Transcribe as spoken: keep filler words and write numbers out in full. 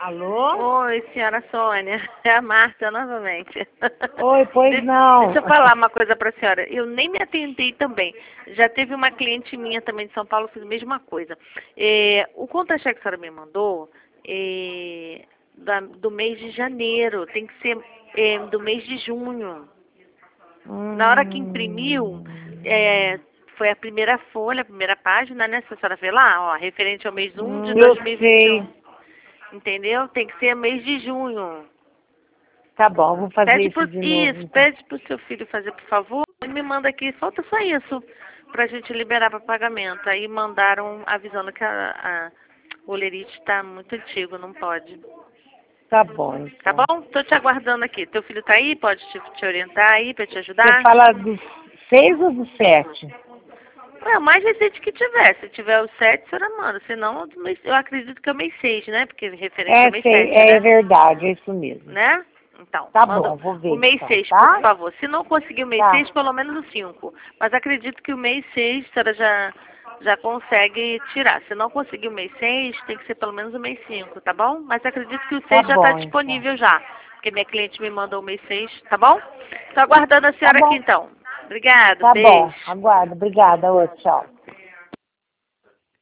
Alô? Oi, senhora Sônia. É a Marta novamente. Oi, pois De- não. Deixa eu falar uma coisa para a senhora. Eu nem me atendi também. Já teve uma cliente minha também de São Paulo que fez a mesma coisa. É, o contra-cheque que a senhora me mandou é, da- do mês de janeiro. Tem que ser é, do mês de junho. Na hora que imprimiu, é, foi a primeira folha, a primeira página, né? Se a senhora vê lá, ó, referente ao mês um de Hum, eu dois mil e vinte e um. sei. Entendeu? Tem que ser mês de junho. Tá bom, vou fazer Pede isso pro, de novo, isso, então. pede pro seu filho fazer, por favor. E me manda aqui, falta só isso, pra gente liberar para pagamento. Aí mandaram avisando que a, a, o olerite está muito antigo, não pode. Tá bom, Tá então. bom? Tô te aguardando aqui. Teu filho tá aí? Pode te, te orientar aí pra te Você ajudar? fala dos seis ou dos sete? É o mais recente que tiver. Se tiver o sete, a senhora manda. Senão, do mês- eu acredito que é o mês seis, né? Porque referente ao É, mês sei, sete, é né? verdade, é isso mesmo. Né? Então, Tá manda bom, vou o ver mês então, seis, por tá? favor. Se não conseguir o mês Tá. seis, pelo menos o cinco. Mas acredito que o mês seis a senhora já, já consegue tirar. Se não conseguir o mês seis, tem que ser pelo menos o mês cinco, tá bom? Mas acredito que o Tá seis já está bom, então. disponível já. Porque minha cliente me mandou o mês seis, tá bom? Estou aguardando a Tá senhora aqui bom. então. Obrigada, Tá bom, beijo. aguardo. Obrigada, ô, tchau.